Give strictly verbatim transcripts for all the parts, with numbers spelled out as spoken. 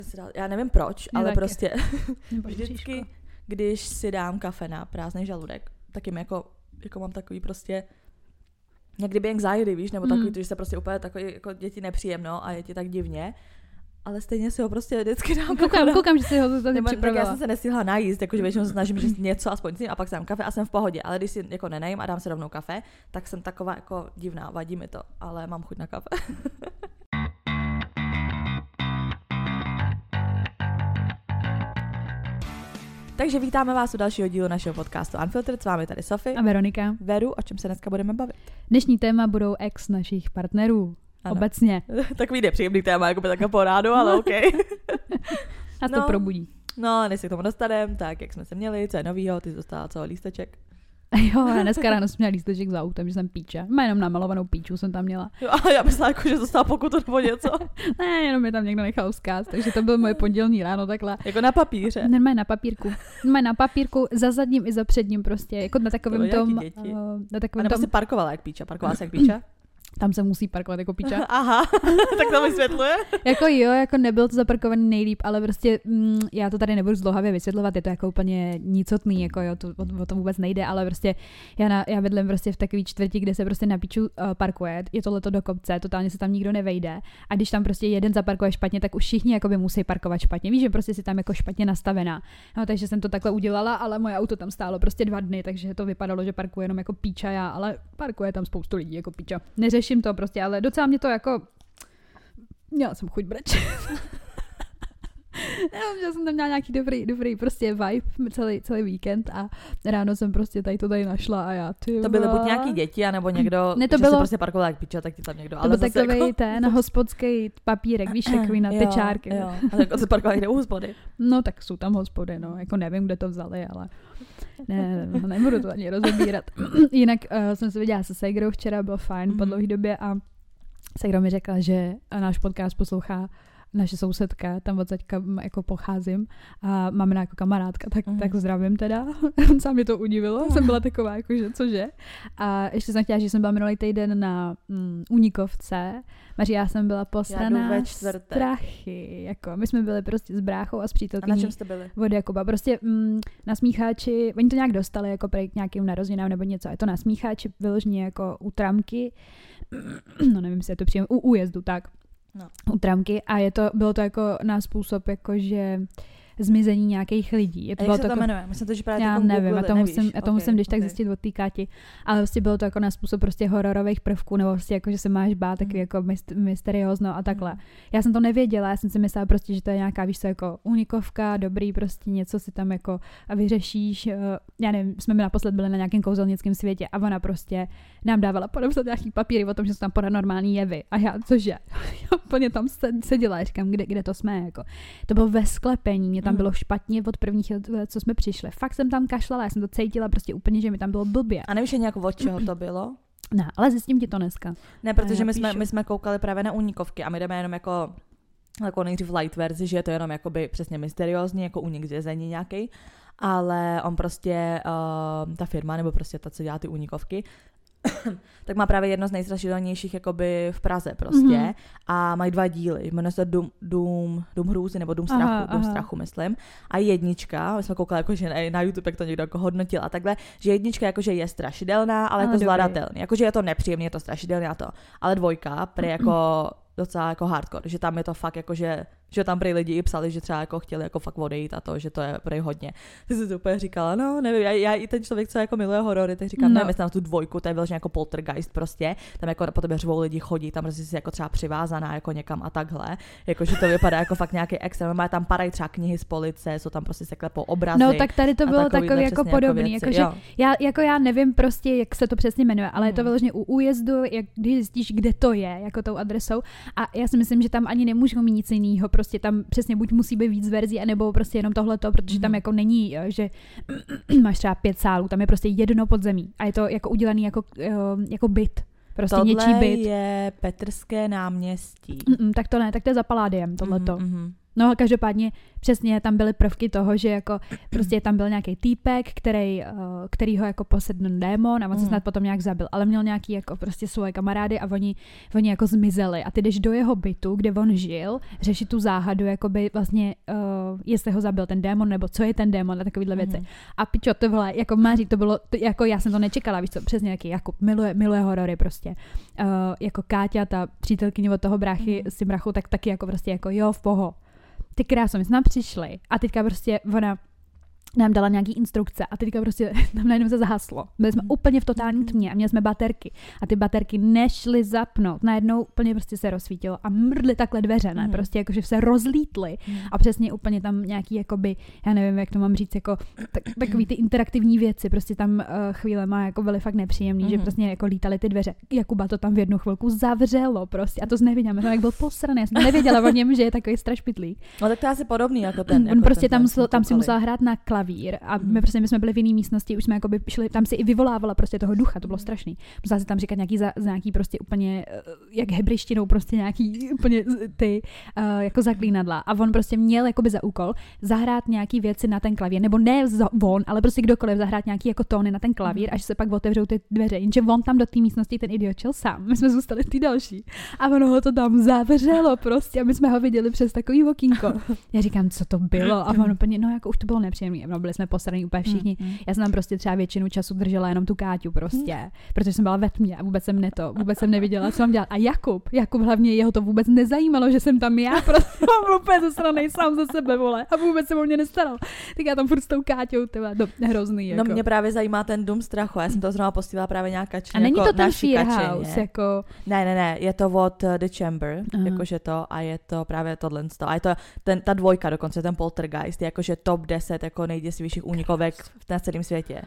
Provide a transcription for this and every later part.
Já nevím proč, Mě ale taky. prostě vždycky, když si dám kafe na prázdný žaludek, tak jim jako, jako mám takový prostě jak kdyby anxiety, víš, nebo takový, mm. že se prostě úplně takový, jako děti nepříjemno a je ti tak divně, ale stejně si ho prostě vždycky dám. Koukám, jako koukám, že si ho tady připravila. Já jsem se nestihla najíst, jakože většinou se snažím, že něco aspoň si a pak si dám kafe a jsem v pohodě, ale když si jako nenajím a dám si rovnou kafe, tak jsem taková jako divná, vadí mi to, ale mám chuť na kafe. Takže vítáme vás u dalšího dílu našeho podcastu Unfiltered, s vámi tady Sofie a Veronika. Veru, o čem se dneska budeme bavit? Dnešní téma budou ex našich partnerů. Ano. Obecně. Takový nepříjemný téma, jako by takhle po rádu, ale OK. A to no, probudí. No, než se k tomu dostaneme, tak jak jsme se měli, co je novýho, ty jsi dostala celý lísteček. Jo, já dneska ráno jsem měla lísteček za autem, že jsem píča. Má jenom namalovanou píču jsem tam měla. Jo, a já myslela, jako, že dostala pokutu nebo něco. Ne, jenom mě tam někdo nechal vzkaz, takže to bylo moje pondělní ráno takhle. Jako na papíře. Normálně na papírku. Normálně na papírku, za zadním i za předním prostě, jako na takovém to tom... Děti. Uh, na takovém a nebo tom... si parkovala jak píča, parkovala se jak píča? Tam se musí parkovat jako píča. Aha, tak to vysvětluje. Jako jo, jako nebyl to zaparkovaný nejlíp, ale prostě mm, já to tady nebudu zdlouhavě vysvětlovat, je to jako úplně nicotný, jako jo, to, o, o to vůbec nejde, ale prostě já, na, já bydlím prostě v takový čtvrti, kde se prostě na píču uh, parkuje, je to leto do kopce, totálně se tam nikdo nevejde a když tam prostě jeden zaparkuje špatně, tak už všichni jakoby musí parkovat špatně, víš, že prostě si tam jako špatně nastavená. No, takže jsem to takhle udělala, ale moje auto tam stálo prostě dva dny, takže to vypadalo, že parkuje jenom jako píča já, ale parkuje tam spoustu lidí jako píča. Neřeším to prostě, ale docela mě to jako... Měla jsem chuť brečet. Já jsem tam měla nějaký dobrý, dobrý prostě vibe celý, celý víkend a ráno jsem prostě tady to tady našla a já ty. To byly buď nějaký děti, anebo někdo, ne, to že bylo, se prostě parkovala jak piča, tak ti tam někdo. To byl takový jako... ten hospodský papírek, víš, takový na tečárky. Jo, a tak se parkovala někde u hospody. No tak jsou tam hospody, no, jako nevím, kde to vzali, ale ne, ne nebudu to ani rozebírat. Jinak uh, jsem se viděla se ségrou včera, bylo fajn mm. po dlouhé době a ségra mi řekla, že náš podcast poslouchá naše sousedka, tam od teďka jako pocházím a máme jako kamarádka, tak, mm. tak zdravím teda. Sám mě to udivilo, jsem byla taková jako, že cože. A ještě jsem chtěla, že jsem byla minulý týden na mm, Unikovce. Maří, já jsem byla posraná strachy. Jako, my jsme byli prostě s bráchou a s přítelkyní. A na čem jste byli? Od Jakuba. Prostě mm, na smícháči, oni to nějak dostali jako k nějakým narozeninám nebo něco. A je to na smícháči vyloženě jako u tramky. No nevím, jestli je to příjem, u újezdu, tak. No. U tramky a je to, bylo to jako na způsob jakože zmizení nějakých lidí. Je to a bylo jak se to jako, jmenuje? Myslím to, že právě já jako nevím, Google, a to nevíš. musím, a to okay, musím když okay. tak zjistit od té Káti, ale vlastně bylo to jako na způsob prostě hororových prvků, nebo prostě jako, že se máš bát, takový mm. jako mysteriózno a takhle. Mm. Já jsem to nevěděla, já jsem si myslela prostě, že to je nějaká, víš co, jako unikovka, dobrý prostě něco si tam jako a vyřešíš, já nevím, jsme my naposled byli na nějakém kouzelnickém světě a ona prostě nám dávala podepsat nějaký papíry o tom, že jsou tam paranormální jevy a já, cože, já úplně tam seděla a říkám, kde, kde to jsme, jako. To bylo ve sklepení, mě tam mm. bylo špatně od prvních let, co jsme přišli. Fakt jsem tam kašlala, já jsem to cítila prostě úplně, že mi tam bylo blbě. A nevíš nějak od čeho to bylo? Ne, ale zjistím ti to dneska. Ne, protože my jsme, my jsme koukali právě na únikovky a my jdeme jenom jako jako nejdřív light verzi, že je to jenom jakoby přesně mysteriózní, jako únik z vězení nějaký, ale on prostě, uh, ta firma, nebo prostě ta, co dělá ty únikovky, tak má právě jedno z nejstrašidelnějších jakoby v Praze prostě mm-hmm. a mají dva díly, jmenuje se Dům, Dům, Dům hrůzy nebo Dům strachu, aha, Dům aha. strachu myslím a jednička, my jsme koukali jakože na YouTube, jak to někdo jako hodnotil a takhle, že jednička jakože je strašidelná, ale jako zvladatelný, jakože je to nepříjemný, je to strašidelný a to, ale dvojka prý jako docela jako hardcore, že tam je to fakt jako, že, že tam prý lidi i psali, že třeba jako chtěli jako fakt odejít a to, že to je prý hodně. Ty jsi to úplně říkala, no nevím, já, já i ten člověk, co jako miluje horory, tak říkám, no. nevím, na tu dvojku, to je vyloženě jako poltergeist prostě, tam jako po tebe řvou lidi chodí, tam prostě jsi jako třeba přivázaná jako někam a takhle, jako že to vypadá jako fakt nějaký extrém, má tam padají třeba knihy z police, jsou tam prostě se klepou obrazy. No tak tady to bylo takový jako podobný, jako, že já, jako já nevím prostě, jak se to přesně jmenuje, ale hmm. je to vyloženě u újezdu, jak když zjistíš, kde to je, jako tou adresou. A já si myslím, že tam ani nemůžou mít nic jiného, prostě tam přesně buď musí být víc verzí, anebo prostě jenom tohleto, protože tam jako není, že máš třeba pět sálů, tam je prostě jedno podzemí a je to jako udělaný jako, jako byt. Prostě tohle něčí byt. Je Petrské náměstí. Mm-mm, tak to ne, tak to je za Paládiem, tohleto. Mm-hmm. No každopádně přesně tam byly prvky toho, že jako prostě tam byl nějaký týpek, který, který ho jako posedl démon a on se snad potom nějak zabil, ale měl nějaký jako prostě svoje kamarády a oni, oni jako zmizeli a ty jdeš do jeho bytu, kde on žil, řešit tu záhadu, jakoby vlastně uh, jestli ho zabil ten démon nebo co je ten démon a takovýhle věci. Mm. A pičo, to bylo, jako Máří, to bylo, to, jako já jsem to nečekala, víš co, přesně jaký Jakub miluje, miluje horory prostě. Uh, jako Káťa, ta přítelkyně od toho bráchy mm. s tím brachou, tak taky jako prostě jako jo, v poho. Ty kráso, my jsme tam přišli a teďka prostě ona nám dala nějaký instrukce a teďka prostě tam najednou se zahaslo. Byli jsme úplně v totální tmě a měli jsme baterky a ty baterky nešly zapnout. Najednou úplně prostě se rozsvítilo a mrdly takhle dveře, ne? Prostě jakože se rozlítly a přesně úplně tam nějaký jakoby, já nevím, jak to mám říct, jako tak, takový ty interaktivní věci, prostě tam uh, chvílema jako byly fakt nepříjemný, mm. že prostě jako lítaly ty dveře. Jakuba to tam v jednu chvilku zavřelo prostě a to nevěděla, to jak byl posraný, já jsem nevěděla o něm, že je takový strašpitlík. No tak to je asi podobný jako ten. On jako prostě ten, tam, ten, tam si musel hrát na klavír a my prostě my jsme byli v jiné místnosti, už jsme jakoby šli, tam si i vyvolávala prostě toho ducha, to bylo strašný. Musela si tam říkat nějaký za, nějaký prostě úplně jak hebrejštinou prostě nějaký úplně ty uh, jako zaklínadla a on prostě měl jakoby za úkol zahrát nějaký věci na ten klavír, nebo ne za, on, ale prostě kdokoliv zahrát nějaký jako tóny na ten klavír, až se pak otevřou ty dveře, jenže on tam do té místnosti ten idiot šel sám, my jsme zůstali ty další a ono ho to tam zavřelo prostě a my jsme ho viděli přes takový okýnko. Já říkám, co to bylo a on úplně, no jako už to bylo nepříjemné, no, byli jsme posraný úplně všichni. Mm, mm. Já jsem tam prostě třeba většinu času držela jenom tu Káťu prostě, mm. protože jsem byla ve tmě a vůbec jsem ne to, vůbec jsem neviděla, co mám dělat. A Jakub, Jakub hlavně jeho to vůbec nezajímalo, že jsem tam já, prostě mám úplně zasranej sám za sebe, vole, a vůbec se o mě nestaral. Tak já tam furt s tou Káťou, tyhle, to hrozný. Jako. No mě právě zajímá ten dům strachu, já jsem to zrovna postívala právě nějak kačeně. A není jako to ten Fear House, jako... Ne, ne, ne, je to od uh, The Chamber, uh-huh. jakože to, a je to právě tohle. A je to ten, ta dvojka dokonce, ten Poltergeist, je jakože top deset jako nejděsivějších únikovek na celém světě.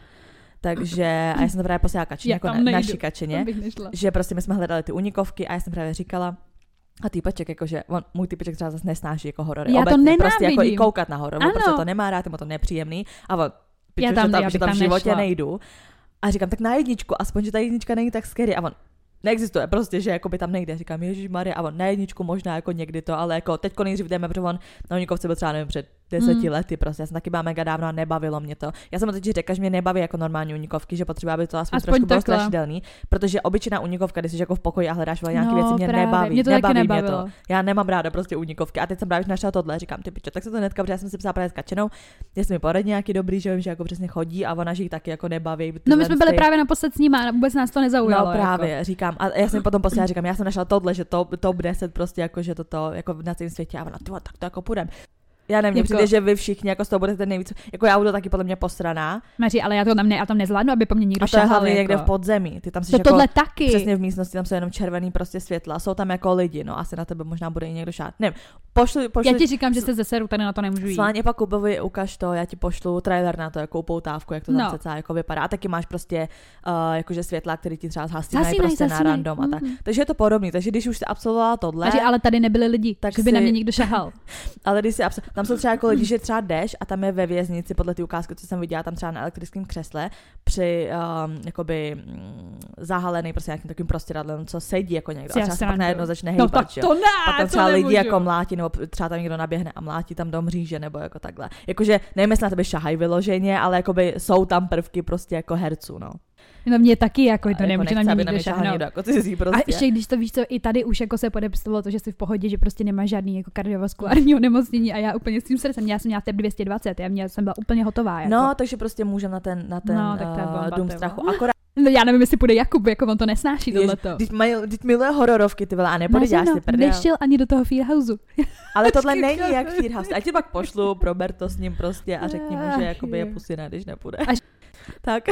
Takže, a já jsem to právě posílala kačeně, jako na, naší kačeně, že prostě my jsme hledali ty únikovky a já jsem právě říkala, a týpeček, jakože, on, můj týpeček třeba zase nesnáší jako horory. Já obecně, to nenávidím. Prostě jako i koukat na horor, on prostě to nemá rád, mu to nepříjemný a on, piču, že tam, tam, že tam v životě nešla. Nejdu. A říkám, tak na jedničku, aspoň, že ta jednička není tak scary. A on, neexistuje prostě, že jakoby tam nejde. Říkám, ježišmarja, a on na jedničku možná jako někdy to, ale jako teďko nejdřív jdeme, protože on na Unikovce byl třeba nevím před deseti mm. lety, prostě já jsem taky byla mega dávno a nebavilo mě to. Já jsem teď řekla, že mě nebaví jako normální unikovky, že potřeba, aby to aspoň, aspoň trošku bylo strašidelný, protože obyčejná unikovka, když jsi jako v pokoji a hledáš nějaké no, věci, mě právě. nebaví, mě to nebaví mě to. Já nemám ráda prostě unikovky. A teď jsem právě našla tohle, říkám, ty pičo, tak se to netka, protože já jsem si psala právě s Kačenou, jestli mi poradí nějaký dobrý, že vím, že jako přesně chodí a ona že jí taky jako nebaví. No my jsme byli právě naposled s ním a vůbec nás to nezaujalo. No právě, jako. Říkám, a já jsem potom posílala, říkám, já jsem našla tohle, že top, top deset prostě jako že toto jako na celém světě a ona, ty, tak to jako půjdem. Já nevím, jako... přijde, že vy všichni jako z toho budete nejvíc, jako já budu taky podle mě posraná. Maří, ale já to tam ne, já tam nezvládnu, aby po mně někdo šahal. A to je hlavně jako... někde v podzemí. Ty tam jsi to jako tohle taky. Přesně v místnosti, tam jsou jenom červený prostě světla. Jsou tam jako lidi, no asi na tebe možná bude i někdo šát. Nevím. Pošlu, pošlu... Já ti říkám, že se zeseru, tady na to nemůžu jít. Sváně pak Kubovi ukaž to, já ti pošlu trailer na to, jako upoutávku, jak to tam no. celá jako vypadá. A taky máš prostě uh, jakože světla, který ti třeba zhasínají prostě zasínej. Na random a tak. Mm-hmm. Takže je to podobný. Takže když už jsi absolvovala tohle. Maří, ale tady nebyli lidi, tak že by si... na mě někdo šahal. Ale když si absol... tam jsou třeba jako lidi, že třeba jdeš a tam je ve věznici podle ty ukázky, co jsem viděla, tam třeba na elektrickém křesle při um, jakoby mm, zahalený prostě nějakým takovým prostěradlem, co sedí jako někdo. A třeba se pak najednou začne hejbat, no, tak to ne, pak tam třeba lidi jako mlátí, nebo třeba tam někdo naběhne a mlátí tam do mříže, nebo jako takhle. Jakože nevím, jestli na tebe šahají vyloženě, ale jakoby jsou tam prvky prostě jako herců, no. No mě taky, jako to nemůže na mě nikdo šahnout. Jako cizí prostě. A ještě když to víš co, i tady už jako se podepsalo to, že jsi v pohodě, že prostě nemáš žádný jako kardiovaskulární onemocnění a já úplně s tím srdcem, já jsem měla tep dvě stě dvacet, já měla, jsem byla úplně hotová. Jako. No, takže prostě můžem na ten, na ten no, uh, dům strachu. Akorát no já nevím, jestli půjde Jakub, jako on to nesnáší tohleto. Teď miluje hororovky, ty vole, a nepůjde, děláš si prdel. Nešel ani do toho Fear Houseu. Ale tohle není jak Fear House. Ať ti pak pošlu, prober to s ním prostě a řekni mu, že jakoby je pusina, když nepůjde. Až... Tak.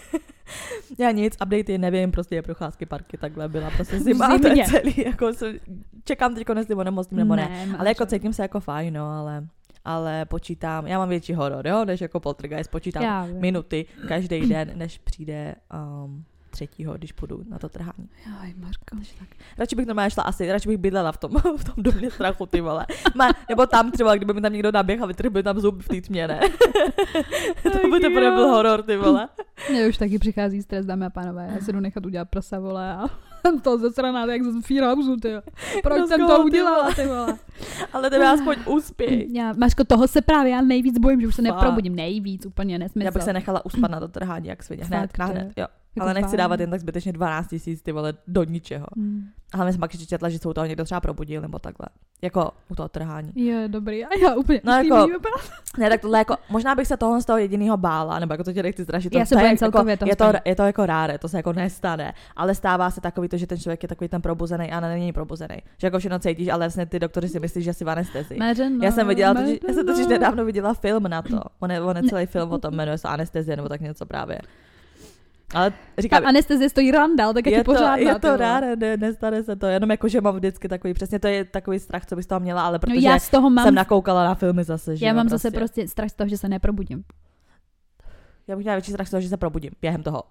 Já nic, updatey nevím, prostě je procházky parky, takhle byla prostě zima, to je celý, jako jsem, čekám teďko, jestli onemocním nebo ne, ne ale jako cítím se jako fajn, no, ale, ale počítám, já mám větší horor, jo, než jako Poltergeist, počítám minuty každý den, než přijde um, třetího, když půjdu na to trhání. Jaj, Marko. Tak. Radši bych normálně šla asi, radši bych bydlela v tom, v tom domě strachu, ty vole. Ma, nebo tam třeba, kdyby mi tam někdo naběh a vytrhl tam zub v té tmě, ne? To by teprve byl horor, ty vole. Mně už taky přichází stres, dámy a pánové. Já se jdu nechat udělat prsa, vole. A... to zesraná, jak ze Fearhouse, ty jo. Proč jsem to udělala, ty vole? Ale tebe aspoň úspěch. Já, Mařko, toho se právě já nejvíc bojím, že už se neprobudím. Nejvíc, úplně nesmysl. Já bych se nechala uspat na to trhání, jak svině. Hned, hned, jo. Jako ale nechci fajn. dávat jen tak zbytečně dvanáct tisíc, ty vole, do ničeho. Hmm. Ale jsem pak ještě četla, že se u toho někdo třeba probudil, nebo takhle. Jako u toho trhání. Je, dobrý, a já úplně. No jako, ne, tak tohle jako, možná bych se toho z toho jedinýho bála, nebo jako to tě nechci strašit. Já to, se to bojím je, celkově jako, toho je, to, spání. je to jako ráre, to se jako nestane. Ale stává se takový to, že ten člověk je takový ten probuzený a není probuzený. Že jako všechno cítíš, ale vlastně ty doktoři si myslí, že jsi v anestezii. Mařeno, Já jsem viděla, totiž, Mařeno. já jsem totiž nedávno viděla film na to. On je, on je celý film o tom, jmenuje se Anestezie, nebo tak něco právě. Ale říkám, Ta anestezie stojí randál, tak je, je ti to, pořádná. je ty to vole. ráre, ne, nestane se to, jenom jako, že mám vždycky takový, přesně to je takový strach, co bys toho měla, ale No protože já z toho mám, jsem nakoukala na filmy zase, že já jo, mám prostě. zase prostě strach z toho, že se neprobudím. Já bych měla větší strach z toho, že se probudím během toho.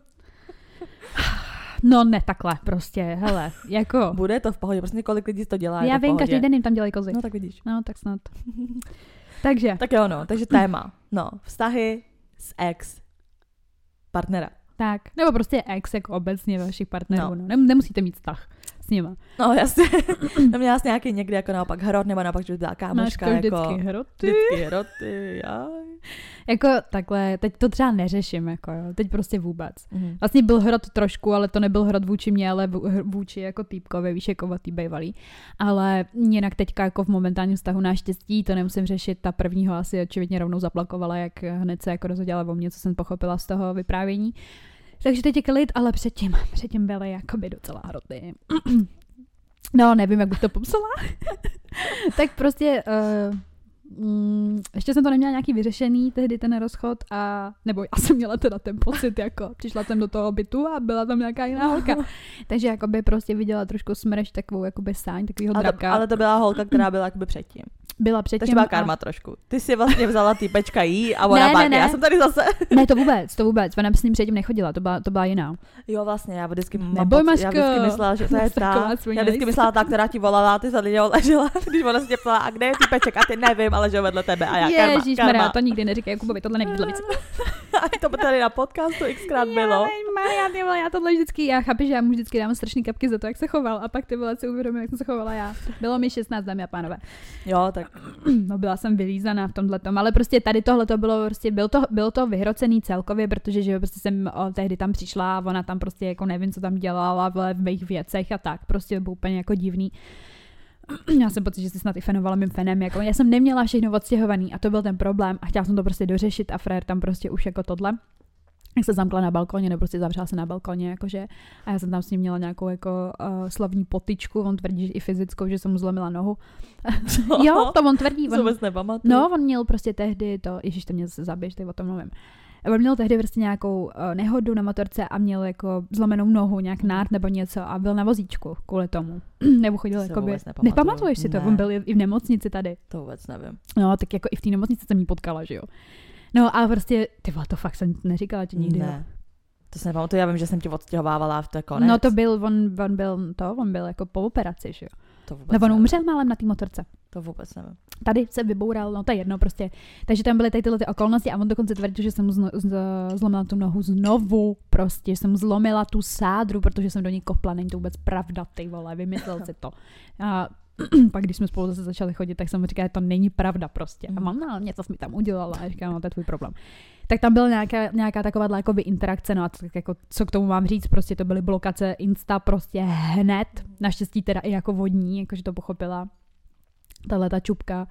No ne, takhle prostě, hele, jako. Bude to v pohodě, prostě kolik lidí to dělá, je Já to v vím, pohodě. každý den jim tam dělají kozy. No tak vidíš. No, tak snad. Takže. Tak jo, no, takže téma. No, vztahy s ex partnera. Tak, nebo prostě ex jako obecně vašich partnerů, No. no. Nem, nemusíte mít vztah s nima. No jasně, no měla jsi nějaký někdy jako naopak hrot, nebo naopak, že by byla kámoška, Máš to jako... vždycky hroty. Vždycky hroty, jaj. Jako takhle, teď to třeba neřeším, jako jo, teď prostě vůbec. Mhm. Vlastně byl hrot trošku, ale to nebyl hrot vůči mě, ale vů- vůči jako týpkovi, víš, jako tý bejvalý. Ale jinak teďka jako v momentálním vztahu naštěstí to nemusím řešit, ta prvního asi očividně rovnou zaplakovala, jak hned se jako rozhodila o mě, co jsem pochopila z toho vyprávění. Takže teď je klid, ale předtím, předtím byly jakoby docela hroty. No, nevím, jak bych to popsala. Tak prostě... Uh, Mm, ještě jsem to neměla nějaký vyřešený tehdy ten rozchod a nebo já jsem měla teda ten pocit jako přišla jsem do toho bytu a byla tam nějaká jiná holka, takže jakoby prostě viděla trošku smrš, takovou jakoby sáň, takovýho Ale to, draka. ale to byla holka, která byla jakoby předtím. Byla předtím. Takže byla a- karma trošku. Ty si vlastně vzala týpečka jí a ona Ne, pak, ne, ne. já jsem tady zase. Ne, to vůbec, to vůbec. Ona s ním předtím nechodila, to byla, to byla jiná. Jo, vlastně, já vždycky mám Neboj, pocit, já Maško. vždycky myslela, že to je ta. Taková svině Já vždycky nejsi. myslela ta, která ti volala, a ty za něho ležela, když ona se tě ptala, a kde je týpeček, a ty nevím, ale že jo vedle tebe a já karma, Ježišmarja, karma. to nikdy neříkej Jakubovi, tohle nevíš, víc. A to tady na podcastu xkrát bylo. Maria, ty vole, já tohle vždycky, já chápu, že já mu vždycky dám strašný kapky za to, jak se choval a pak ty vole si uvědomím, jak jsem se chovala já. Bylo mi šestnáct, dámy a pánové. Jo, tak No, byla jsem vylízaná v tomhletom, ale prostě tady tohle to bylo prostě, bylo to, bylo to vyhrocený celkově, protože že jo, prostě jsem o, tehdy tam přišla a ona tam prostě jako nevím, co tam dělala v, v mých věcech a tak, prostě to bylo úplně jako divný. Já jsem pocit, že si snad i fenovala mým fenem, jako já jsem neměla všechno odstěhovaný a to byl ten problém a chtěla jsem to prostě dořešit a frér tam prostě už jako tohle. Jak se zamkla na balkoně, nebo prostě zavřela se na balkoně, jakože, a já jsem tam s ním měla nějakou jako uh, slovní potyčku, on tvrdí, že i fyzickou, že jsem mu zlomila nohu. Jo, to on tvrdí. to On, vůbec nepamatuju. no, on měl prostě tehdy to, ježiš, to mě zase zabiješ, teď o tom mluvím. On měl tehdy prostě nějakou uh, nehodu na motorce a měl jako zlomenou nohu, nějak nárt nebo něco a byl na vozíčku kvůli tomu. Nebo chodil Si jakoby... vůbec nepamatuju. Nepamatuješ si to? Ne. On byl i v nemocnici tady. To vůbec nevím. No, tak jako i v té nemocnici jsem jí potkala, že jo. No a prostě, ty vole, to fakt jsem neříkala ti nikdy. Jo. Ne. To se nepamatuju, já vím, že jsem tě odstěhovávala v té konec. No to byl, on, on byl to, on byl jako po operaci, že jo. To vůbec No on nevím. umřel málem na té motorce. To vůbec nevím. Tady se vyboural, no to je jedno prostě. Takže tam byly tady tyhle ty okolnosti a on dokonce tvrdil, že jsem mu zno, z, zlomila tu nohu znovu, prostě, že jsem zlomila tu sádru, protože jsem do ní kopla, není to vůbec pravda, ty vole, vymyslel si to. A pak když jsme spolu zase začali chodit, tak jsem mu říkala, že to není pravda prostě. A mám, no, něco jsi mi tam udělala a říkám, no to je tvůj problém. Tak tam byla nějaká, nějaká taková jakoby interakce, no a tak jako, co k tomu mám říct, prostě to byly blokace Insta prostě hned, naštěstí teda i jako vodní, jakože to pochopila tahle ta čupka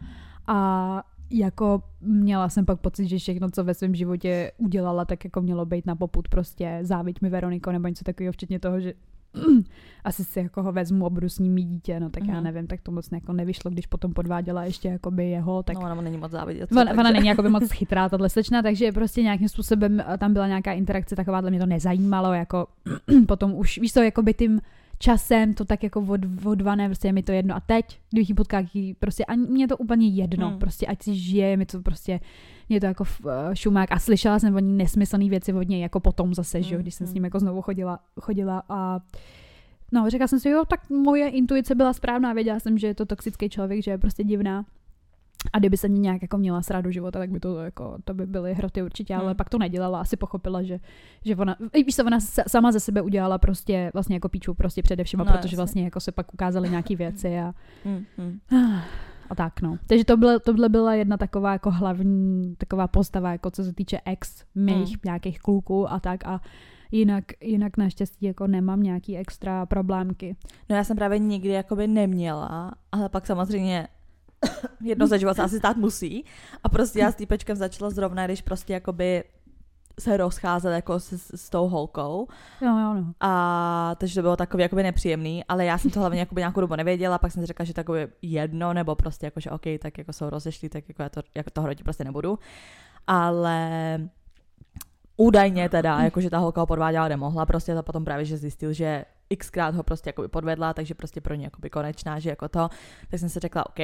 a jako měla jsem pak pocit, že všechno, co ve svém životě udělala, tak jako mělo být na popud prostě záviď mi Veroniko nebo něco takového, včetně toho, že asi si jako ho vezmu a budu s ním mít dítě, no tak mm. já nevím, tak to moc jako nevyšlo, když potom podváděla ještě jakoby jeho, tak No ona mu není moc závidět. Ona, ona není jakoby moc chytrá, tahle slečna, takže prostě nějakým způsobem tam byla nějaká interakce takováhle, mě to nezajímalo, jako potom už, víš co, jakoby tím časem to tak jako od, odvané, prostě je mi to jedno a teď, když jí potká, prostě ani mě to úplně jedno, Hmm. prostě ať si žije, mi to prostě, mě to jako uh, šumák a slyšela jsem o ní nesmyslný věci od něj, jako potom zase, že jo, když jsem s ním jako znovu chodila, chodila a no, řekla jsem si, jo, tak moje intuice byla správná, věděla jsem, že je to toxický člověk, že je prostě divná. A kdyby se mě nějak jako měla srát do života, tak by to jako, to by byly hroty určitě, ale hmm. pak to nedělala, asi pochopila, že, že ona, víš co, ona sama ze sebe udělala prostě vlastně jako píču prostě především, no, protože jasně. vlastně jako se pak ukázaly nějaký věci a, hmm. Hmm. a tak no. Takže to byla, tohle byla jedna taková jako hlavní taková postava, jako co se týče ex mých hmm. nějakých kluků a tak a Jinak, jinak naštěstí jako nemám nějaký extra problémky. No já jsem právě nikdy jakoby neměla, ale pak samozřejmě jedno za život se asi stát musí. A prostě já s týpečkem začala zrovna, když prostě jakoby se rozcházet jako s, s, s tou holkou. Jo, jo, no. A takže to bylo takový jakoby nepříjemný, ale já jsem to hlavně jakoby nějakou dobu nevěděla, pak jsem si řekla, že takový jedno, nebo prostě jako, že OK, tak jako jsou rozešli, tak jako já to, jako to hrotit prostě nebudu. Ale údajně teda, jakože ta holka ho podváděla nemohla, prostě to potom právě, že zjistil, že xkrát ho prostě jakoby podvedla, takže prostě pro ně jakoby konečná, že jako to, tak jsem si řekla OK.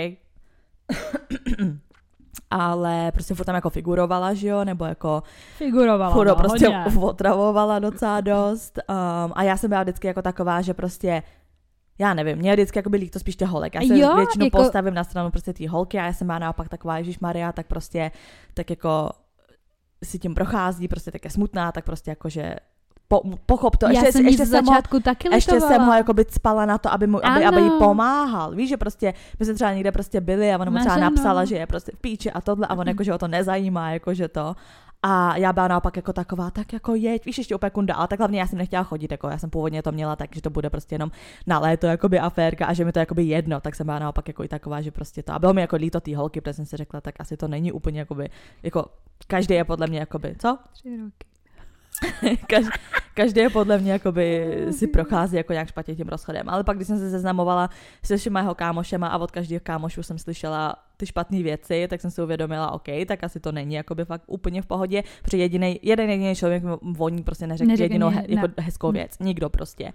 Ale prostě furt tam jako figurovala, že jo, nebo jako figurovala, furt no, prostě hodně. otravovala docela dost um, a já jsem byla vždycky jako taková, že prostě já nevím, mě vždycky jako by líto spíš těch holek. Já se jo, většinou jako postavím na stranu prostě té holky a já jsem byla naopak taková, ježišmarja, tak prostě tak jako si tím prochází, prostě tak je smutná, tak prostě jakože po, pochop to. Já Ještě, jsem ještě z jsem začátku ho, taky ještě litovala. jsem ho jakoby cpala na to, aby, mu, aby, aby jí pomáhal. Víš, že prostě my jsme třeba někde prostě byli a ona mu třeba napsala, že je prostě v píči a tohle a on jakože ho to nezajímá, jakože to. A já byla naopak jako taková, tak jako jeď, víš, ještě úplně kunda, ale tak hlavně já jsem nechtěla chodit, jako já jsem původně to měla tak, že to bude prostě jenom na léto jakoby aférka a že mi to jakoby jedno, tak jsem byla naopak jako i taková, že prostě to, a bylo mi jako líto té holky, protože jsem si řekla, tak asi to není úplně jakoby, jako každý je podle mě jakoby, co? Tři roky. Každý, každý je podle mě jakoby si prochází jako nějak špatně tím rozchodem, ale pak když jsem se seznamovala se všema jeho kámošema a od každého kámošu jsem slyšela ty špatné věci, tak jsem si uvědomila, OK, tak asi to není jakoby fakt úplně v pohodě, protože jedinej, jeden jediný člověk voní prostě neřekl Neřekl jedinou mě, he, jako ne. hezkou věc, nikdo prostě.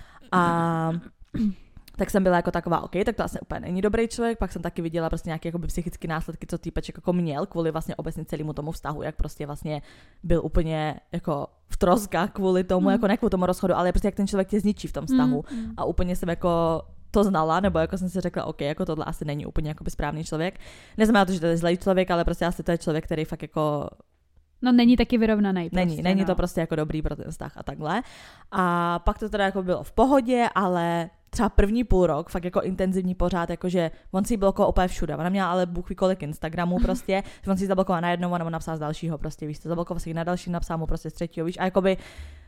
A tak jsem byla jako taková, OK, tak to asi úplně není dobrý člověk, pak jsem taky viděla prostě nějaké jakoby psychické následky, co týpeček jako měl kvůli vlastně obecně celému tomu vztahu, jak prostě vlastně byl úplně jako v troskách kvůli tomu, mm. jako ne kvůli tomu rozchodu, ale prostě jak ten člověk tě zničí v tom vztahu Mm. a úplně jsem jako to znala, nebo jako jsem si řekla, OK, jako tohle asi není úplně jakoby správný člověk. Neznamená to, že to je zlej člověk, ale prostě asi to je člověk, který fakt jako No není taky vyrovnaný. Není, prostě, není no. to prostě jako dobrý pro ten vztah a takhle. A pak to teda jako bylo v pohodě, ale třeba první půl rok, fakt jako intenzivní pořád, jakože on si ji blokoval úplně všude. Ona měla ale bůh ví kolik Instagramů prostě, že on si ji zablokoval na jednou, ona mu napsal z dalšího prostě, víš, to zablokoval si ji na další, napsal mu prostě z třetího, víš, a jakoby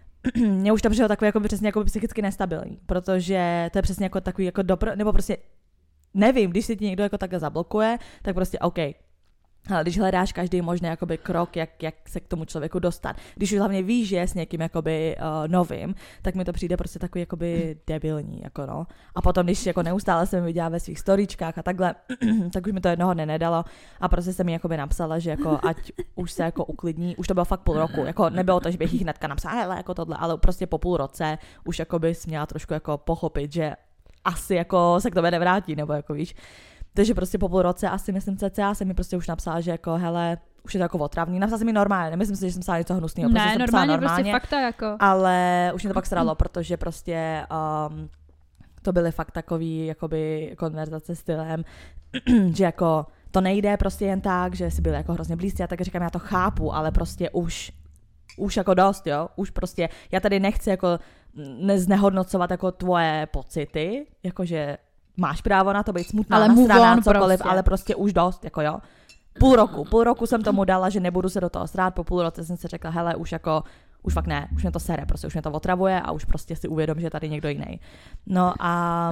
mě už to přišlo takový jakoby přesně jako psychicky nestabilní, protože to je přesně jako takový jako dopro, nebo prostě nevím, když si ti někdo jako takhle zablokuje, tak prostě OK. Ale když hledáš každý možný jakoby krok, jak, jak se k tomu člověku dostat, když už hlavně víš, že je s někým jakoby uh, novým, tak mi to přijde prostě takový jakoby debilní, jako no. A potom, když jako neustále jsem viděla ve svých storíčkách a takhle, tak už mi to jednoho dne nedalo a prostě jsem mi jakoby napsala, že jako ať už se jako uklidní, už to bylo fakt půl roku, jako nebylo to, že bych jí hnedka napsala, hele, jako tohle, ale prostě po půl roce už jakoby směla trošku jako pochopit, že asi jako se k tobě nevrátí, nebo jako víš. Takže prostě po půl roce asi myslím cca jsem mi prostě už napsala, že jako hele, už je to jako otravný. Napsala jsem mi normálně, nemyslím si, že jsem psala něco hnusného. Ne, prostě normálně, normálně, prostě fakta jako. Ale už mě to pak sralo, protože prostě um, to byly fakt takový jakoby konverzace stylem, že jako to nejde prostě jen tak, že si byli jako hrozně blízcí a tak říkám, já to chápu, ale prostě už už jako dost, jo, už prostě, já tady nechci jako neznehodnocovat jako tvoje pocity, jakože máš právo na to být smutná, ale nasraná, cokoliv, prostě. ale prostě už dost, jako jo. Půl roku, půl roku jsem tomu dala, že nebudu se do toho srát, po půl roce jsem si řekla, hele, už jako, už fakt ne, už mě to sere, prostě už mě to otravuje a už prostě si uvědom, že je tady někdo jiný. No a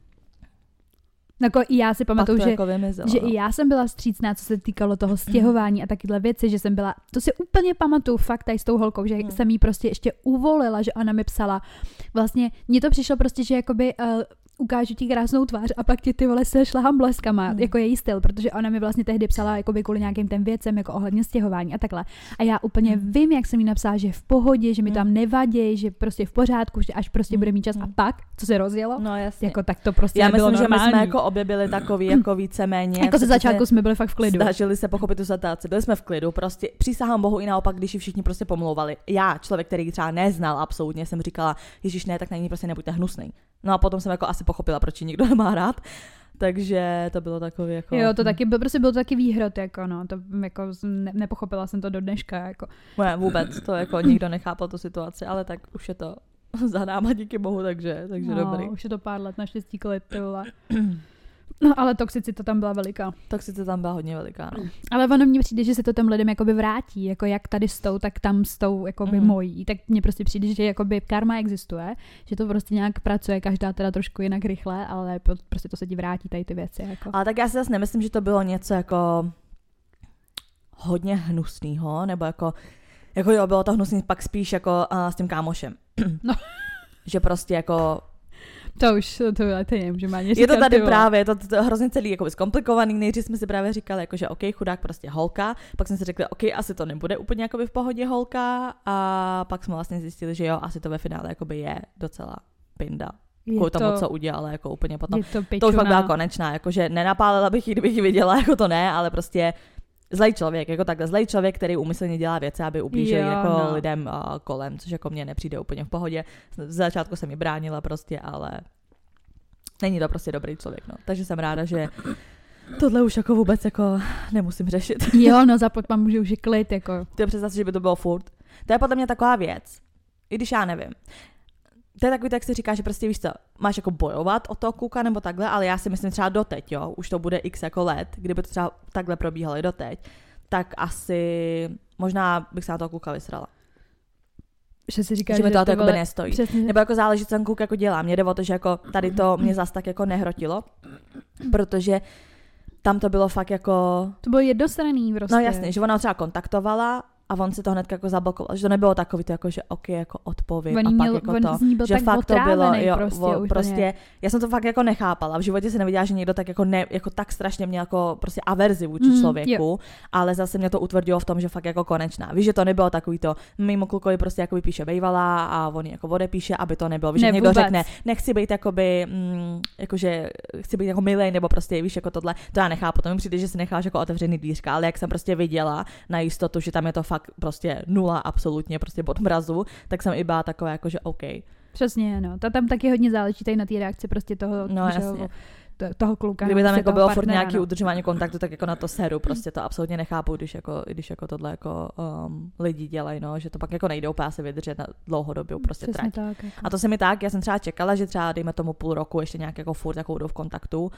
jako i já si pamatuju, že, jako vymizelo, že no. i já jsem byla vstřícná, co se týkalo toho stěhování a takyhle věci, že jsem byla, to si úplně pamatuju fakt tady s tou holkou, že hmm. jsem jí prostě ještě uvolila, že ona mi psala, vlastně mně to přišlo prostě, že jakoby uh, ukážu ti krásnou tvář a pak ti ty vole se šlahám bleskama, hmm. jako její styl, protože ona mi vlastně tehdy psala jakoby kvůli nějakým těm věcem, jako ohledně stěhování a takhle. A já úplně hmm. vím, jak jsem jí napsala, že je v pohodě, že mi tam nevadí, že prostě v pořádku, že až prostě hmm. bude mít čas a pak, co se rozjelo, no, jasně. jako tak to prostě já nebylo myslím, normální. že my jsme jako obě byli takový jako víceméně. Jako ze začátku jsme byli fakt v klidu. Snažili se pochopit tu situaci, byli jsme v klidu, prostě přísahám Bohu i naopak, když ji všichni prostě pomlouvali. Já, člověk, který třeba neznal absolutně, jsem říkala, ježiš ne, tak na ní prostě nebuďte hnusnej. No a potom jsem jako asi pochopila, proč ji nikdo nemá rád. Takže to bylo takový jako... Jo, to taky byl, prostě byl to taky výhrot, jako no, to jako ne, nepochopila jsem to do dneška, jako. Ne, vůbec, to jako nikdo nechápal tu situaci, ale tak už je to za náma, díky bohu, takže, takže no, dobrý. už je to pár let, naštěstí klid, ty vole. No, ale toxicita tam byla veliká. Toxicita tam byla hodně veliká, no. Ale ono mně přijde, že se to těm lidem jakoby vrátí, jako jak tady s tou, tak tam s tou jakoby Mhm. mojí. Tak mně prostě přijde, že jakoby karma existuje, že to prostě nějak pracuje, každá teda trošku jinak rychle, ale po- prostě to se ti vrátí tady ty věci, jako. Ale tak já si zase nemyslím, že to bylo něco jako hodně hnusného, nebo jako, jako jo, bylo to hnusný pak spíš jako uh, s tím kámošem. No. Že prostě jako... To už, to, to nevím, že má něco. Je to tady právě, je to, to, to hrozně celý jako zkomplikovaný, nejdřív jsme si právě říkali, jako, že OK, chudák prostě holka, pak jsme si řekli, OK, asi to nebude úplně jakoby v pohodě holka a pak jsme vlastně zjistili, že jo, asi to ve finále jakoby je docela pinda. Kvůli tomu, co udělala, jako úplně potom. Je to, To už pak byla konečná, jakože nenapálila bych ji, kdybych ji viděla, jako to ne, ale prostě zlej člověk, jako takhle zlej člověk, který úmyslně dělá věci, aby ublížil Jo, jako no. lidem uh, kolem, což jako mně nepřijde úplně v pohodě. Z začátku jsem mi bránila prostě, ale není to prostě dobrý člověk, no. Takže jsem ráda, že tohle už jako vůbec jako nemusím řešit. Jo, no za mám, že už je klid, jako. To je představ si, že by to bylo furt. To je podle mě taková věc, i když já nevím. To je takový, tak si říká, že prostě víš co, máš jako bojovat o toho kluka nebo takhle, ale já si myslím třeba doteď, jo, už to bude x jako let, kdyby to třeba takhle probíhalo i doteď, tak asi možná bych se na toho kluka vysrala. Že si říká, Že mi to, to ty jakoby vole- nestojí. Přesně. Nebo jako záleží, co ten kluk jako dělá. Mně jde o to, že jako tady to mě zas tak jako nehrotilo, protože tam to bylo fakt jako... To bylo jednostranný prostě. No jasně, že ona ho třeba kontaktovala a on si to hned jako zablokoval, že to nebylo takový to jako, že ok, jako odpovím On a měl- pak jako on to, z ní byl že tak fakt to bylo, otrávený jo, prostě o, úplně. prostě, já jsem to fakt jako nechápala, v životě se neviděla, že někdo tak jako ne, jako tak strašně měl jako prostě averzi vůči Mm, člověku, jo. ale zase mě to utvrdilo v tom, že fakt jako konečná, víš, že to nebylo takový to, mimo klukovi prostě jako píše bejvalá a on jako odepíše, aby to nebylo, víš, Ne, že někdo vůbec. řekne, nechci být jakoby, mm, jakože chci být jako milej, nebo prostě víš, jako tohle, to já nechápu, to mi přijde, že si necháš jako otevřený dvířka, ale jak jsem prostě viděla na jistotu, že tam je to fakt prostě nula absolutně prostě pod mrazu, tak jsem i byla taková jako, že OK. Přesně, no. To tam taky hodně záleží tady na té reakci prostě toho, No, že, jasně. to- toho kluka. Kdyby nebo tam prostě jako toho bylo furt partnera, nějaký no. udržování kontaktu, tak jako na to seru, prostě to absolutně nechápu, když jako, když jako tohle jako um, lidi dělají, no, že to pak jako nejde úplně asi vydržet na dlouhodobě prostě Přesně trať. tak. Jako. A to se mi tak, já jsem třeba čekala, že třeba dejme tomu půl roku ještě nějak jako furt jako budou v kontaktu,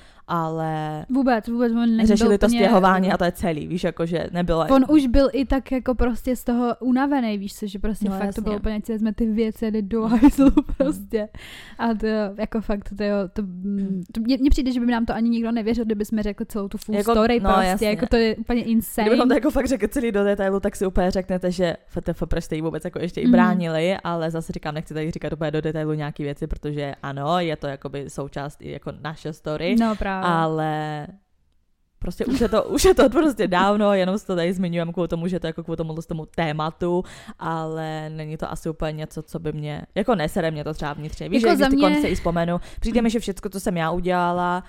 ale Vůbec, vůbec. On nebyl řešili to úplně- stěhování a to je celý, víš, jako že nebylo. On už byl i tak jako prostě z toho unavený, víš co, že prostě No, fakt to jasně. bylo úplně, ať si vezme ty věci a jde do hajzlu prostě. A to jako fakt, to, jo, to, mm, to mně, mně přijde, že by nám to ani nikdo nevěřil, kdyby jsme řekli celou tu full Jako- story no, prostě, jasně. jako to je úplně insane. Kdybychom to jako fakt řekli celý do detailu, tak si úplně řeknete, že F T F, proč jste jí vůbec jako ještě i Mhm. bránili, ale zase říkám, nechci tady říkat úplně do detailu nějaký věci, protože ano, je to jakoby součást i jako naše story, No právě. ale prostě už je to, už je to prostě dávno, jenom si to tady zmiňujeme kvůli tomu, že to jako kvůli tomu, tomu tématu, ale není to asi úplně něco, co by mě, jako nesere mě to třeba vnitřně. Víš, Jako že za když ty mě- konce i vzpomenu, přijde mi, že všechno, co jsem já udělala,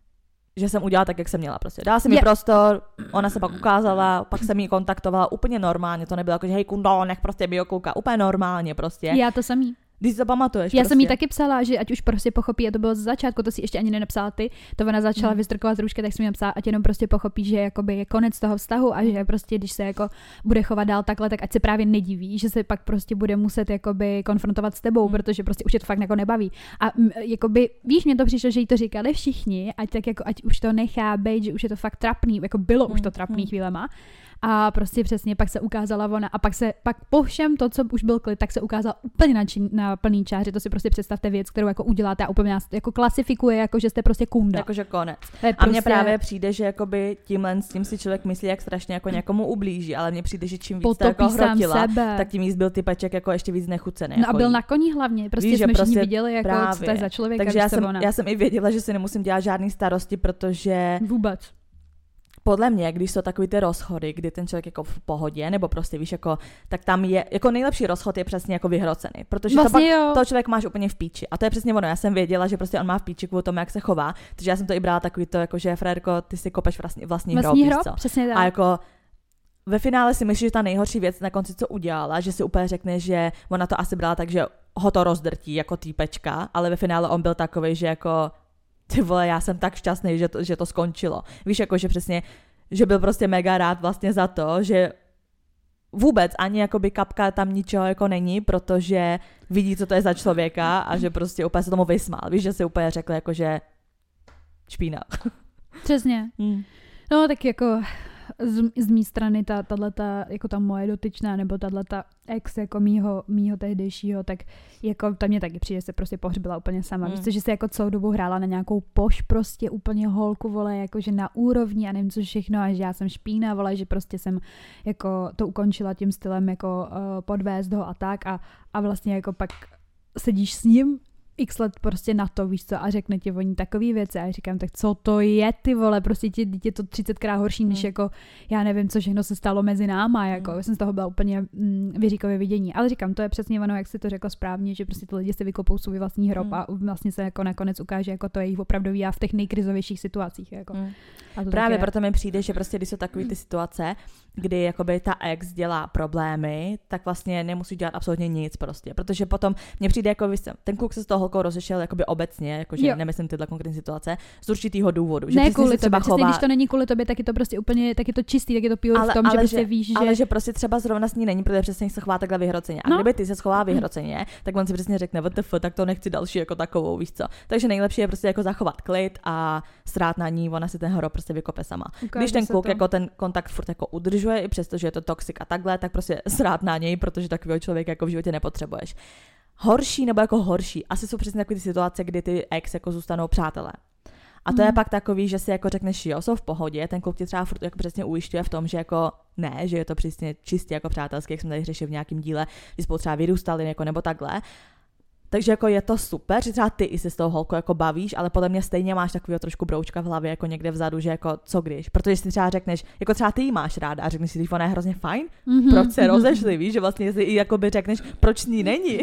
že jsem udělala tak, jak jsem měla prostě. Dala jsem mi Je- prostor, ona se pak ukázala, pak jsem ji kontaktovala úplně normálně, to nebylo jako, že hej kundo, nech prostě biokouka, úplně normálně prostě. Já to samý. Když si to pamatuješ Já prostě. jsem jí taky psala, že ať už prostě pochopí, a to bylo z začátku, to si ještě ani nenapsala ty, to ona začala Mhm. vystrkovat z růžky, tak jsem jí napsala, ať jenom prostě pochopí, že jakoby je konec toho vztahu a že prostě, když se jako bude chovat dál takhle, tak ať se právě nediví, že se pak prostě bude muset jakoby konfrontovat s tebou, Mhm. protože prostě už je to fakt jako nebaví. A m, jakoby, víš, mně to přišlo, že jí to říkali všichni, ať tak jako, ať už to nechá být, že už je to fakt trapný, jako bylo už to Mhm. trapný chvílema. A prostě přesně pak se ukázala ona a pak se pak po všem to, co už byl klid, tak se ukázala úplně na, čin, na plný čáře. To si prostě představte věc, kterou jako uděláte a úplně nás jako klasifikuje, jako že jste prostě kunda. Jakože konec. To je A mně prostě právě přijde, že jakoby tímhle s tím si člověk myslí, jak strašně jako někomu ublíží, ale mně přijde, že čím víc to potopí jako sám hrotila, sebe. tak tím víc byl typeček jako ještě víc nechucený. No a jako byl jí. na koni hlavně, prostě Víš, že jsme prostě všichni viděli, jako, co to je právě. za člověka. Takže víš já co, jsem, ona. já jsem i věděla, že si nemusím dělat žádný starosti, protože Vůbec. podle mě, když jsou takový ty rozchody, kdy ten člověk jako v pohodě, nebo prostě víš, jako, tak tam je, jako nejlepší rozchod je přesně jako vyhrocený, protože Vlastně to pak jo. toho člověk máš úplně v píči. A to je přesně ono, já jsem věděla, že prostě on má v píči kvůli tomu, jak se chová, takže já jsem to i brala takový to, jako že Frérko, ty si kopeš vlastní, vlastní, Vlastní hrob, hrob, víš co? přesně tak. A jako ve finále si myslíš, že ta nejhorší věc na konci, co udělala, že si úplně řekne, že ona to asi brala tak, že ho to rozdrtí jako týpečka, ale ve finále on byl takovej, že jako ty vole, já jsem tak šťastný, že to, že to skončilo. Víš, jako, že přesně, že byl prostě mega rád vlastně za to, že vůbec ani jakoby kapka tam ničeho jako není, protože vidí, co to je za člověka a že prostě úplně se tomu vysmál. Víš, že si úplně řekl, jako, že špína. Přesně. Hmm. No, tak jako z, z mý strany ta, tato, jako ta moje dotyčná, nebo tato ex jako mýho, mýho tehdejšího, tak jako ta mě taky přijde, se prostě pohřbila úplně sama. Hmm. Víš co, že se jako celou dobu hrála na nějakou poš prostě úplně holku, vole, jakože na úrovni a nevím co všechno a že já jsem špína, vole, že prostě jsem jako to ukončila tím stylem jako uh, podvést ho a tak a, a vlastně jako pak sedíš s ním x let prostě na to, víš co, a řekne ti oni takový věci a já říkám, tak co to je, ty vole, prostě ti dítě to třicetkrát horší, než mm. jako, já nevím, co všechno se stalo mezi náma, jako, mm. jsem z toho byla úplně mm, vyříkové vidění, ale říkám, to je přesně ono, jak jsi to řekla správně, že prostě ty lidi si vykopou svůj vlastní hrob mm. a vlastně se jako nakonec ukáže, jako to je jejich opravdový já v těch nejkrizovějších situacích, jako. Mm. A to právě proto mi přijde, že prostě, když jsou takové ty situace, kdy jakoby ta ex dělá problémy, tak vlastně nemusí dělat absolutně nic prostě, protože potom mně přijde jako vy, ten kluk se z toho holkou rozešel jakoby obecně, jakože jo. Nemyslím tyhle konkrétní situace, z určitého důvodu, že ne kvůli třeba tobě, chová... když to není kvůli tobě, tak je to prostě úplně, tak je to čistý, tak je to pure ale, v tom, ale že prostě že, víš, že... Ale že prostě třeba zrovna s ní není, protože přesně se chová takhle vyhroceně. A no. Kdyby ty se schová vyhroceně, tak on si přesně řekne, W T F, tak to nechci další jako takovou, víš co. Takže nejlepší je prostě jako zachovat klid a srát na ní, ona si ten hrob prostě vykope sama. Ukáže když ten kluk to. Jako ten kontakt furt jako udržuje, i přesto, že je to toxic a takhle, tak prostě srát na něj, protože takového člověka jako v životě nepotřebuješ. Horší nebo jako horší, asi jsou přesně takové ty situace, kdy ty ex jako zůstanou přátelé. A to mm. je pak takový, že si jako řekneš, jo, jsou v pohodě, ten kluk ti třeba furt jako přesně ujišťuje v tom, že jako ne, že je to přesně čistě jako přátelský, jak jsme tady řešili v nějakém díle, že spolu třeba vyrůstali jako nebo takhle. Takže jako je to super, že třeba ty i se s tou holkou jako bavíš, ale podle mě stejně máš takového trošku broučka v hlavě jako někde vzadu, že jako co když, protože si třeba řekneš, jako třeba ty jí máš ráda a řekneš si, že ona je hrozně fajn, mm-hmm. proč se rozešli, víš, že vlastně si i jakoby řekneš, proč s ní není.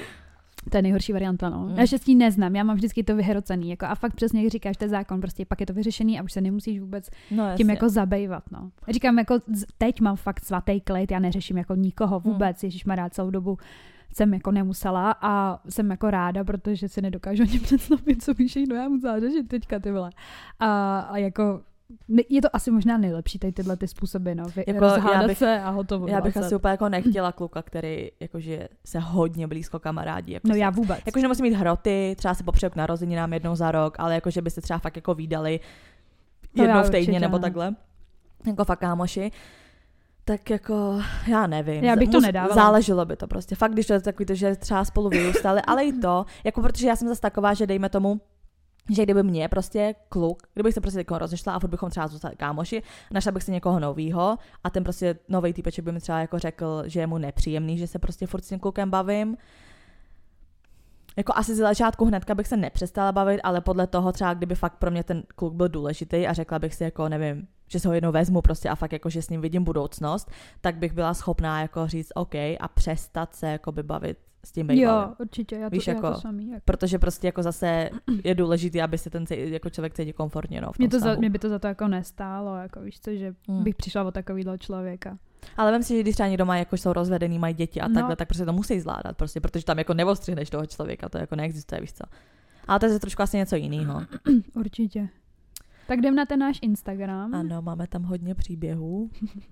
To je nejhorší varianta, no. Mm. Já štěstí neznám, já mám vždycky to vyhrocený, jako a fakt přesně, jak říkáš, to je zákon, prostě pak je to vyřešený a už se nemusíš vůbec no, tím jako zabejvat, no. Říkám, jako teď mám fakt svatý klid, já neřeším jako nikoho vůbec, mm. ježišmarja, celou dobu jsem jako nemusela a jsem jako ráda, protože si nedokážu ani představit, co bych no já musela řešit teďka, ty vole. A, a jako je to asi možná nejlepší tady tyhle ty způsoby, no, jako rozhádat bych, se a hotovo. Já bych asi úplně jako nechtěla kluka, který jakože se hodně blízko kamarádí. Jako no se, já vůbec. Jakože nemusí mít hroty, třeba se popřeju k narozeninám jednou za rok, ale jakože by se třeba fakt jako vídali jednou v týdně nebo takhle. Jako fakt kámoši. Tak jako, já nevím. Já bych to nedávala. Záleželo by to prostě. Fakt, když to je takový to, že třeba spolu vyrůstali, ale i to, jako protože já jsem zase taková, že dejme tomu, že kdyby mě prostě kluk, kdybych se prostě někoho rozešla a furt bychom třeba zůstali kámoši, našla bych si někoho novýho a ten prostě nový týpeček by mi třeba jako řekl, že je mu nepříjemný, že se prostě furt s tím klukem bavím. Jako asi z začátku hnedka bych se nepřestala bavit, ale podle toho třeba, kdyby fakt pro mě ten kluk byl důležitý a řekla bych si jako, nevím, že se ho jednou vezmu prostě a fakt jako, že s ním vidím budoucnost, tak bych byla schopná jako říct OK a přestat se jako by bavit s tím bejvalem. Jo, určitě, já to, víš, já jako, to samý. Jako. Protože prostě jako zase je důležitý, aby se ten jako člověk cítil komfortně, no, v tom mě, to vztahu. za, mě by to za to jako nestálo, jako víš co, že hmm. bych přišla o takovýhle člověka. Ale vem si, že když třeba někdo má, jako jsou rozvedený, mají děti a no. takhle, tak prostě to musí zvládat, prostě, protože tam jako neostřihneš toho člověka, to jako neexistuje, víš co. Ale to je trošku asi něco jiného. Určitě. Tak jdem na ten náš Instagram. Ano, máme tam hodně příběhů.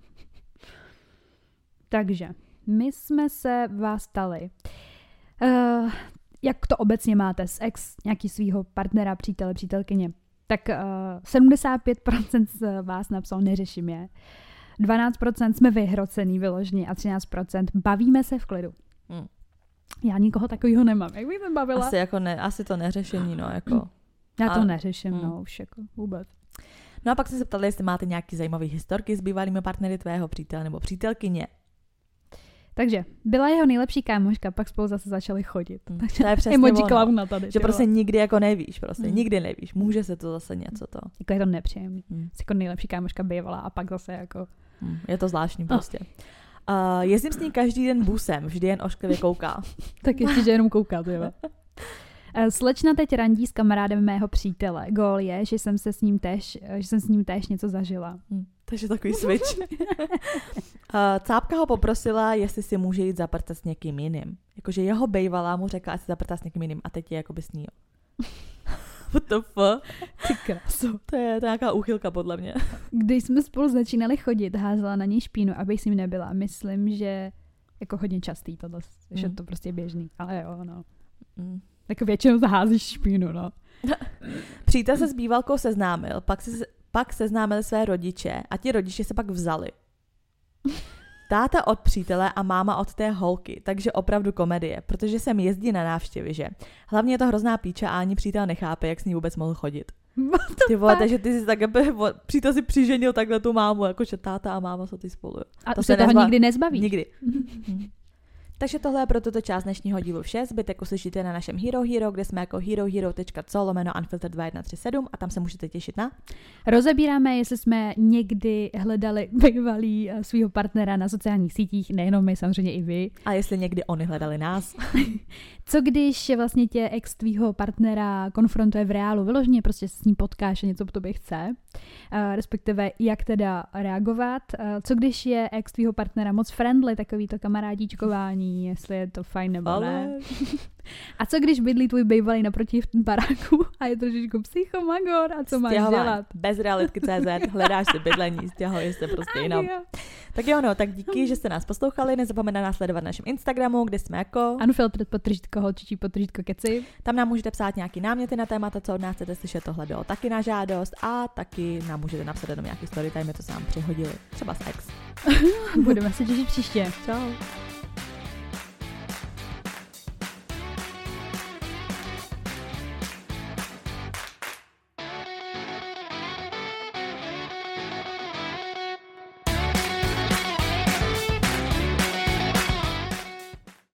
Takže, my jsme se vás ptali, uh, jak to obecně máte s ex nějaký svýho partnera, přítele, přítelkyně. Tak uh, sedmdesát pět procent z vás napsal neřeším je. dvanáct procent jsme vyhrocený vyloženě a třináct procent bavíme se v klidu. Hmm. Já nikoho takového nemám. Jak bych se bavila? Asi, jako ne, asi to neřešení, no, jako... Já to ale... neřeším, hmm. no, už jako vůbec. No a pak jsme se ptali, jestli máte nějaký zajímavý historky s bývalými partnery tvého přítele nebo přítelkyně. Takže byla jeho nejlepší kámoška, pak spolu zase začali chodit. Hmm. Takže to je přesně emoji ono, klauna tady. že prostě nikdy jako nevíš, prostě hmm. nikdy nevíš. Může se to zase něco to. Jako je to nepříjemný. Hmm. Jako nejlepší kámoška bývala a pak zase jako... Hmm. Je to zvláštní prostě. Uh, jezdím s ní každý den busem, vždy jen ošklivě kouká. Tak ještě, že jenom kouká, to je. Slečna teď randí s kamarádem mého přítele. Gól je, že jsem se s ním též, že jsem s ním též něco zažila. Hmm. Takže takový switch. uh, Cápka ho poprosila, jestli si může jít zaprtat s někým jiným. Jakože jeho bejvalá mu řekla, ať se zaprtá s někým jiným a teď je jakoby s ní. What the fuck? Ty kraso. To je, to je nějaká úchylka podle mě. Když jsme spolu začínali chodit, házela na něj špínu, aby s ním nebyla. Myslím, že jako hodně častý tohle, mm. že to prostě je běžný. Ale jo, no. Mm. Tak většinou zaházíš špínu, no. Přítel se s bývalkou seznámil, pak se, pak seznámili své rodiče a ti rodiče se pak vzali. Táta od přítele a máma od té holky, takže opravdu komedie, protože sem jezdí na návštěvy, že? Hlavně je to hrozná píča a ani přítel nechápe, jak s ní vůbec mohl chodit. Ty vole, takže ty jsi tak, přítel si přiženil takhle tu mámu, jakože táta a máma jsou ty spolu. A to se toho nezba... nikdy nezbaví. Nikdy. Takže tohle je pro tuto část dnešního dílu vše. Zbytek uslyšíte na našem Hero Hero, kde jsme jako herohero tečka co lomeno unfiltered dva jedna tři sedm a tam se můžete těšit na. Rozebíráme, jestli jsme někdy hledali bývalý svého partnera na sociálních sítích, nejenom my, samozřejmě i vy. A jestli někdy oni hledali nás. Co když vlastně tě ex tvýho partnera konfrontuje v reálu, vyloženě prostě s ním potkáš a něco po tobě chce, uh, respektive jak teda reagovat. Uh, co když je ex tvýho partnera moc friendly, takový to kamarádíčkování, jestli je to fajn nebo Ale... ne. A co když bydlí tvůj bývalý naproti v baráku a je trošičku psychomagor a co máš dělat? Bez realitky tečka cé zet, hledáš si bydlení, stěhuje se prostě jinam. Tak jo, no, tak díky, že jste nás poslouchali, nezapomeňte nás sledovat na našem Instagramu, kde jsme jako unfiltered podtržítko holčičí podtržítko keci. Tam nám můžete psát nějaký náměty na témata, co od nás chcete slyšet, tohle bylo taky na žádost a taky nám můžete napsat jenom nějaký storytime, to se nám přihodili, třeba s ex. Budeme se těšit příště. Čau.